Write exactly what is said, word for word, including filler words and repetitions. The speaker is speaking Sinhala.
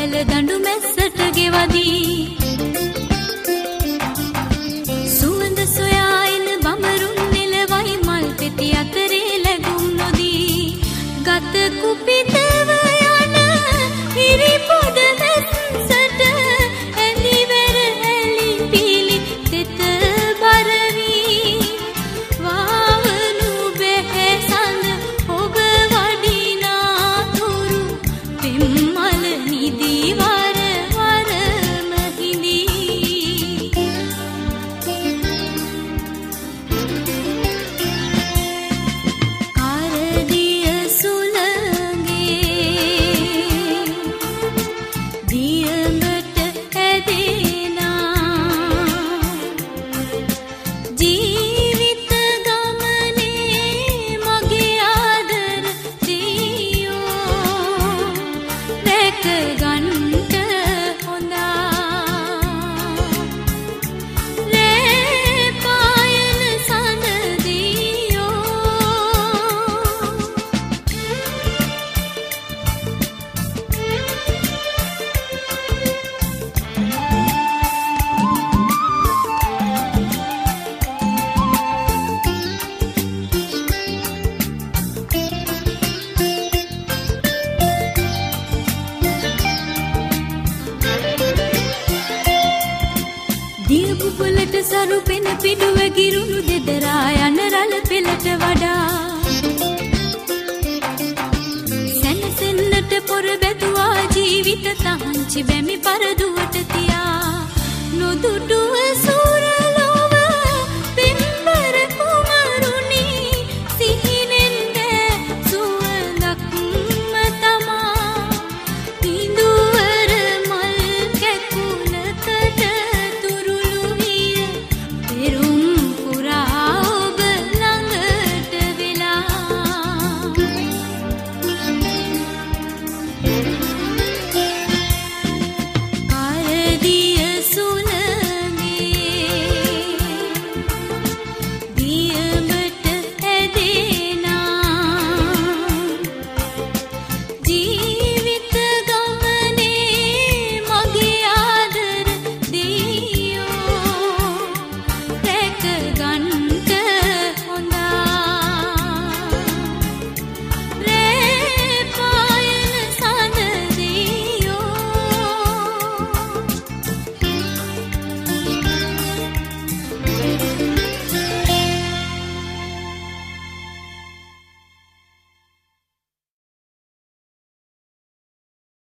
පෙළ දඬු මැස්සට ගෙවදී සුවඳ සොයා එන බඹරුන් නෙලවයි මල් පෙති අතරේ ලැබුම් නොදී ගත කුපිතව යන හිරි පොඩ මැස්සට ඇඳිවැර ඇලි පිලි තෙත බරවි වාවනු බැහැ සඳ ඔබ වඩිනා තුරු පෙම්මල නිදී වර වරම හිඳී කරදිය සුළඟේ දියඟට ඇදෙනා ජීවිත ගමනේ මගේ ආදර දියෝ දැක ගන්නට හොඳා රේ පායන සඳ දියෝ දිය බුබුලට සරු පෙන පිඩුව ගිරුණු දෙදරා යන රළ පෙළට වඩා සැනසෙන්නට පොර බැදුවා ජීවිත තහංචි බැමි පරද